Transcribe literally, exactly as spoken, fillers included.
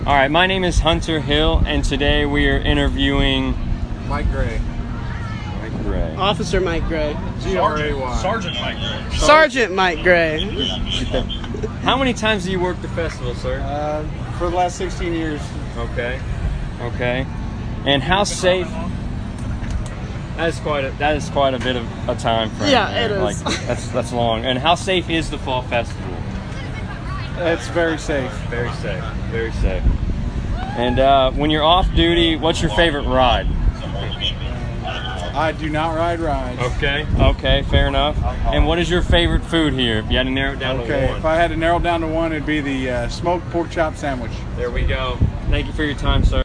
All right, my name is Hunter Hill, and today we are interviewing Mike Gray. Mike Gray. Officer Mike Gray. G R A Y. Sergeant Mike Gray. Sergeant Mike Gray. How many times do you work the festival, sir? Uh, for the last sixteen years. Okay. Okay. And how safe? That is quite a, that is quite a bit of a time frame. Yeah, there. it is. Like that's that's long. And how safe is the fall festival? It's very safe. Very safe. Very safe. And uh, when you're off duty, what's your favorite ride? I do not ride rides. Okay. Okay. Fair enough. And what is your favorite food here? If you had to narrow it down Okay, to one. if I had to narrow it down to one, it'd be the uh, smoked pork chop sandwich. There we go. Thank you for your time, sir.